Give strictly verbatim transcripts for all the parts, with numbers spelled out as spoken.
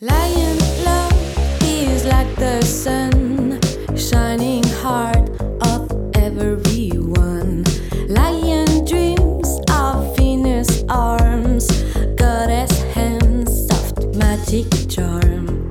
Lion love is like the sun, shining heart of everyone. Lion dreams of Venus arms, goddess hands, soft magic charm.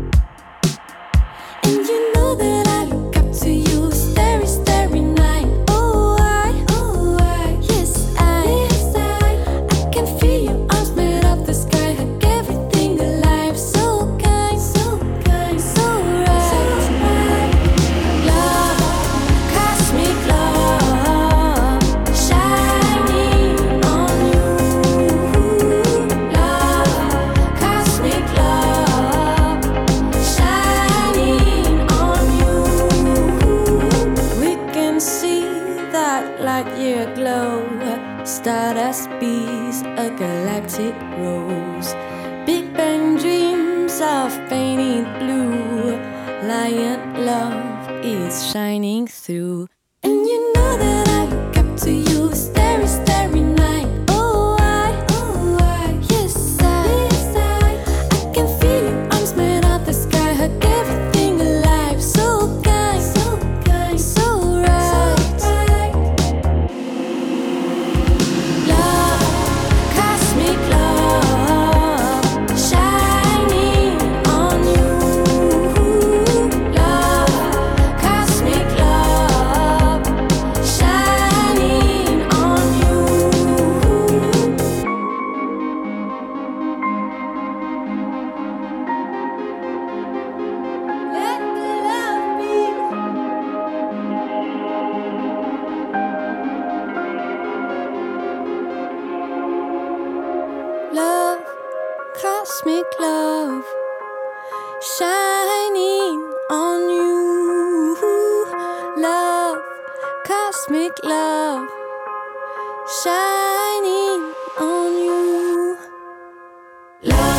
And you know that I look up to you, starry, starry night. Oh, I, oh, I, yes, I, yes, I, I can feel your arms made of the sky, hug everything alive. So kind, so kind, so right, so right. Love, cosmic love, shining on you. Love, cosmic love, shining on you. We can see that light year glow, stardust bees, a galactic rose. Big Bang dreams of painted blue. Lion love is shining through. And you know that I look up to you, starry, starry night. Oh, I, oh, I, yes, I, yes, I, I can feel your arms made of the sky, hug everything alive. So kind, so kind, so right, so right. Love, cosmic love, shining on you. Love, cosmic love, shining on you. Let the love be. Love, cosmic love, shining on you. Love, cosmic love, shining on you. Love.